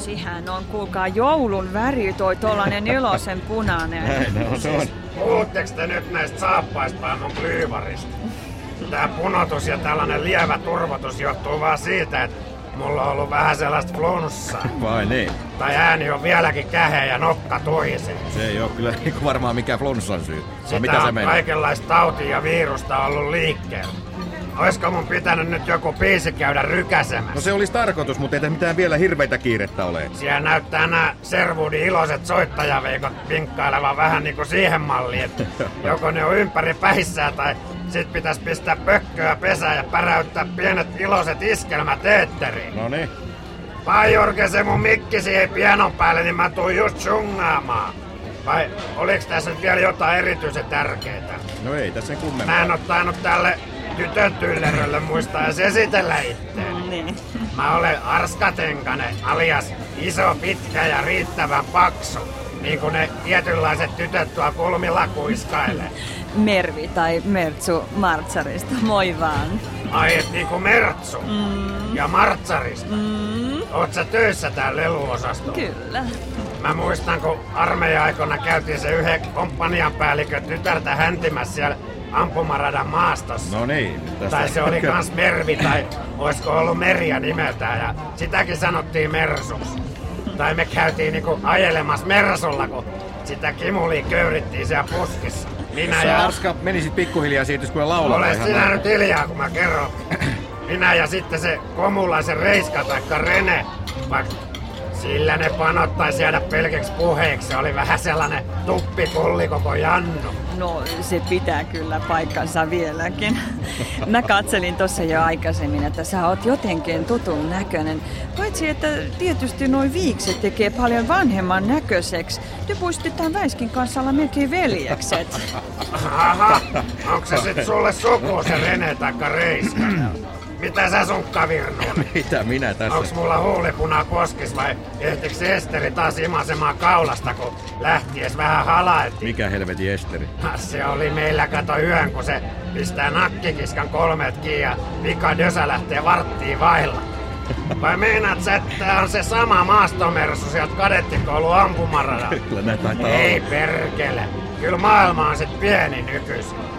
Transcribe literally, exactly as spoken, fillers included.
Sihän on, kuulkaa, joulun väri toi tollanen iloisen punainen. Näin on, se on. Puhutteko te nyt näistä saappaista mun klyyvarista? Tää punotus ja tällainen lievä turvotus johtuu vaan siitä, että mulla on ollut vähän sellaista flunssaa. Vai niin? Tai ääni on vieläkin käheä ja nokka toiseen. Se ei oo kyllä niinku varmaan mikään flunssan syy. Sitä mitä se on meinaa? kaikenlaista tautia ja virusta ollut liikkeellä. Oisko mun pitänyt nyt joku biisi käydä rykäsemässä? No se olisi tarkoitus, mutta ei tässä mitään vielä hirveitä kiirettä ole. Siellä näyttää nämä Sherwoodin iloiset soittajaveikot vinkkailevan vähän niinku siihen malliin, että joko ne on ympäri päissään tai sit pitäis pistää pökköä pesään ja päräyttää pienet iloiset iskelmät eetteriin. No niin. Pajurke se mun mikki siihen pianon päälle, niin mä tuun just sungaamaan. Vai oliks tässä nyt vielä jotain erityisen tärkeetä? No ei tässä sen kummempaa. Mä en oo tainnut tälle tytön tyllerölle muistaa edes esitellä itteeni. Niin. Mä olen Arska Tenkanen, alias iso, pitkä ja riittävän paksu. Niin kuin ne tietynlaiset tytöt tuo kulmilla kuiskailee. Mervi tai Mertsu Martsarista, moi vaan. Ai et niinku Mertsu Mm. ja Martsarista. Mm. Oot sä töissä täällä leluosastolla? Kyllä. Mä muistan, kun armeija-aikana käytiin se yhden komppanian päällikön tytärtä häntimässä siellä ampumaradan maastossa. No niin. Tästä... Tai se oli kans Mervi, tai oisko ollut Merja nimeltään, ja sitäkin sanottiin Mersuksi. Tai me käytiin niinku ajelemassa Mersulla, kun sitä kimulia köyrittiin siellä puskissa. Minä Sä ja... Arska menisit pikkuhiljaa siitä, kun laulaa. Ole sinä nyt hiljaa, kun mä kerron. Minä ja sitten se komulaisen Reiska taikka Rene, vaikka sillä ne panottaisi jäädä pelkäksi puheeksi. Se oli vähän sellainen tuppipulli koko Jannu. No, se pitää kyllä paikkansa vieläkin. Mä katselin tossa jo aikaisemmin, että sä oot jotenkin tutun näköinen. Paitsi, että tietysti noi viikset tekee paljon vanhemman näköiseksi. Te puistitaan Väiskin kanssa olla melkein veljekset. Aha, onko se sit sulle suku se Rene taikka Reiska? Mitä sä sunkka virnuun? Mitä minä tässä? Onks mulla huulipuna koskis vai ehtiks Esteri taas imasemaan kaulasta, kun lähties vähän halailtiin? Mikä helvetin Esteri? Se oli meillä kato yön, kun se pistää nakkikiskan kolmet kiinni ja vika Dösä lähtee varttiin vailla. Vai meinaat sä, että tää on se sama maastomersu sieltä kadettikoulun ampumaradalta? Kyllä näin taitaa Ei olla. perkele. Kyllä maailma on sit pieni nykyisin.